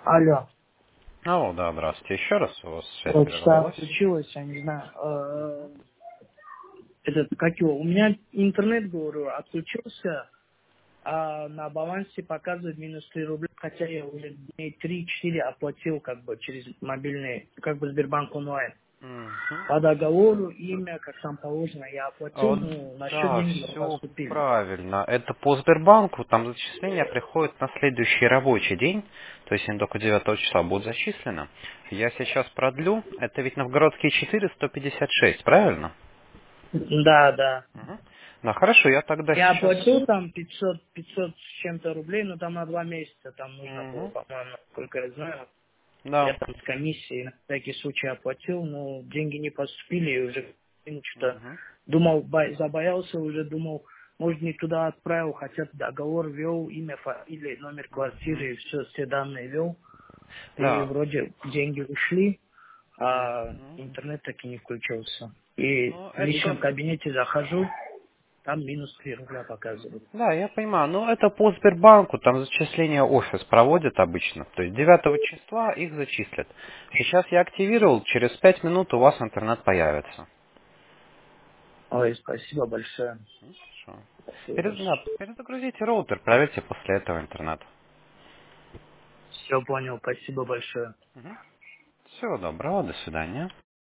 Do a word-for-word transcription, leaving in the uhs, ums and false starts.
Алло. Алло, да, здравствуйте. Еще раз у вас связь Полчаса прервалась. отключилась, я не знаю. э, Этот, как его, у меня интернет, говорю, отключился, а на балансе показывает минус три рубля, хотя я уже дней три-четыре оплатил как бы через мобильный, как бы Сбербанк онлайн. Мгм. По договору, имя, как там положено, я А оплатил, вот, ну, на счет да, деньги все поступили. правильно. Это по Сбербанку, там зачисление приходит на следующий рабочий день, то есть они только девятого числа будут зачислены. Я сейчас продлю, это ведь Новгородские четыре, сто пятьдесят шесть, правильно? Да, да. Мгм. Да, хорошо, я тогда Я сейчас... оплатил там пятьсот, пятьсот с чем-то рублей, но там на два месяца, там нужно было, Мгм. по-моему, сколько я знаю. Я Да. там с комиссией на всякий случай оплатил, но деньги не поступили, и уже ну, что-то Мгм. думал, бо- забоялся, уже думал, может, не туда отправил, хотя договор вел, имя, фамилия, номер Мгм. квартиры, все, все данные вел, и Да. вроде деньги ушли, а Мгм. интернет так и не включился. И Ну, в личном это... кабинете захожу, там минус три рубля показывает. Да, я понимаю. Но это по Сбербанку, там зачисление офис проводит обычно. То есть девятого числа их зачислят. Сейчас я активировал, через пять минут у вас интернет появится. Ой, спасибо большое. М, Хорошо. Спасибо Перез- да, большое. перезагрузите роутер, проверьте после этого интернет. Все понял, спасибо большое. Всего доброго, до свидания.